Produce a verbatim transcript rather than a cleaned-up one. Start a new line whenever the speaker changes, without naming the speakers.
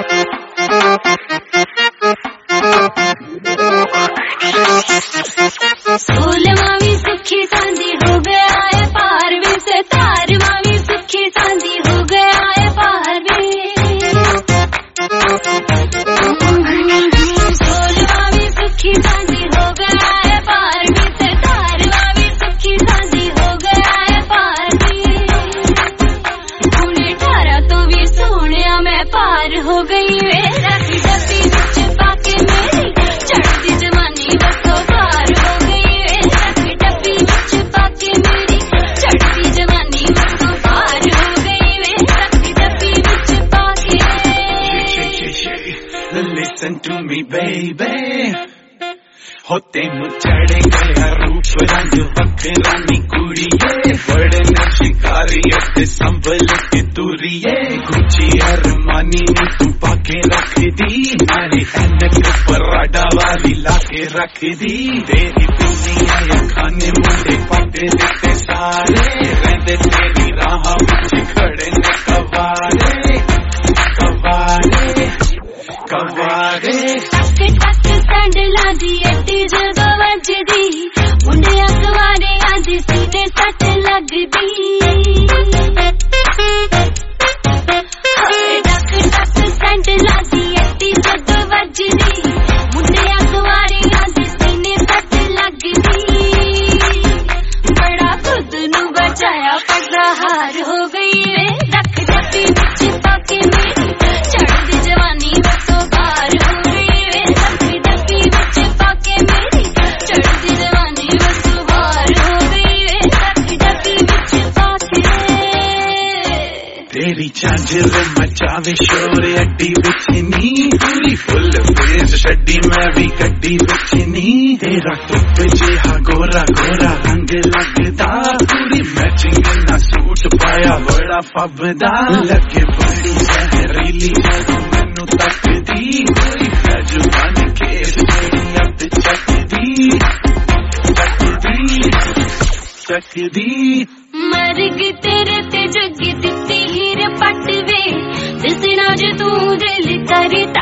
सोलवा भी सुखी सांदी हो गया है पार भी से तारवा भी सुखी सांदी हो गया है पार भी सोलवा भी सुखी सांदी हो गया है पार भी से तारवा भी सुखी सांदी हो गया है पार भी उन्हें अठारह तो भी सोने मैं पार हो गई वे रखी डब्बी बिच पाके मेरी चढ़ती जवानी बसो पार हो गई वे रखी डब्बी बिच पाके मेरी चढ़ती जवानी बसो पार हो गई वे रखी डब्बी बिच पाके
Listen to me baby हो तेनू चढ़े गया रूप रंग वखरा नी कुड़िए बड़े न शिकारी ते संभल के तुरिए गुची अरमानी नी तू पाके रख दी नाले एनक पराडा वाली लाके रख दी तेरी दुनिया या खाने मुंडे पाते दिखते सारे रहते तेरी राह विच खड़े ने कवारे कवारे कवारे
टक सैंडला दी एडी जदों वजदी मुंडे अखबारे आंदी सीने सट लगदी टक टक सैंडला दी एडी जदों वजदी मुंडे अखबारे आंदी सीने सट लगदी बड़ा खुद नू बचाया पगड़ा हार हो गई वे रख डब्बी बिच पाके मेरी चढ़दी जवानी बसो पार हो गई वे रख डब्बी बिच पाके मेरी चढ़दी जवानी बसो पार हो गई वे रख डब्बी बिच पाके
तेरी झांझर मचावे शोर अड्डी बिच नी पूरी फुल फेस छड्डी मैं भी गड्डी बिच नी तेरा धुप जिहा गोरा गोरा रंग लगदा पूरी मैचिंग ना सूट पाया बड़ा फबदा लगे बड़ी जहरीली जदों मैनू तकदी कोई जुबान केस मेरी अत चकदी चकदी चकदी
मर गई तेरे ते जगी दित्ती हीर पट वे दिसना जे तू दिल करता